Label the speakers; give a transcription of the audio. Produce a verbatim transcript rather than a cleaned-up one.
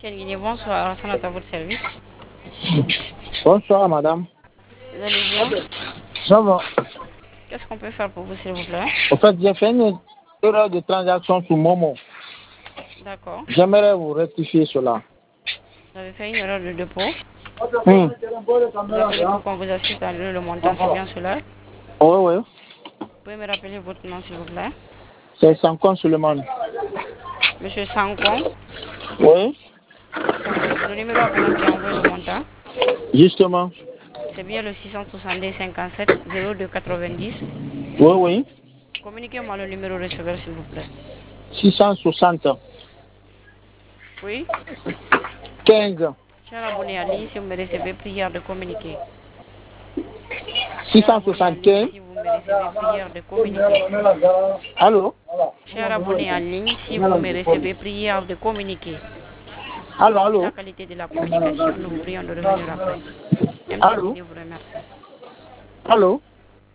Speaker 1: Quel Guinée, bonsoir, ça à votre service.
Speaker 2: Bonsoir, madame.
Speaker 1: Vous allez bien?
Speaker 2: Ça va.
Speaker 1: Qu'est-ce qu'on peut faire pour vous, s'il vous plaît?
Speaker 2: En fait, j'ai fait une erreur de transaction sur Momo.
Speaker 1: D'accord.
Speaker 2: J'aimerais vous rectifier cela.
Speaker 1: Vous avez fait une erreur de dépôt.
Speaker 2: Hmm.
Speaker 1: Vous appelez pour qu'on vous assiste à le, le montant, c'est bien cela?
Speaker 2: Oui, oui.
Speaker 1: Vous pouvez me rappeler votre nom, s'il vous plaît?
Speaker 2: C'est Sankon Suleiman.
Speaker 1: Monsieur Sankon.
Speaker 2: Oui.
Speaker 1: D'accord. C'est le numéro appelant qui a envoyé le montant.
Speaker 2: Justement.
Speaker 1: C'est bien le six cent soixante-deux cinquante-sept zéro deux quatre-vingt-dix.
Speaker 2: Oui, oui.
Speaker 1: Communiquez-moi le numéro receveur, s'il vous plaît.
Speaker 2: six cent soixante.
Speaker 1: Oui?
Speaker 2: quinze.
Speaker 1: Cher abonné à ligne, si vous me recevez, prière de communiquer. Cher abonné en ligne,
Speaker 2: six cent soixante-quinze.
Speaker 1: si vous me recevez, prière de communiquer.
Speaker 2: Allô?
Speaker 1: Cher abonné en ligne, si vous me recevez, prière de communiquer.
Speaker 2: Allô,
Speaker 1: Vu la
Speaker 2: allô?
Speaker 1: qualité de la communication, nous vous prions de revenir après. M T N
Speaker 2: Allô?
Speaker 1: Guinée vous remercie.
Speaker 2: Allô?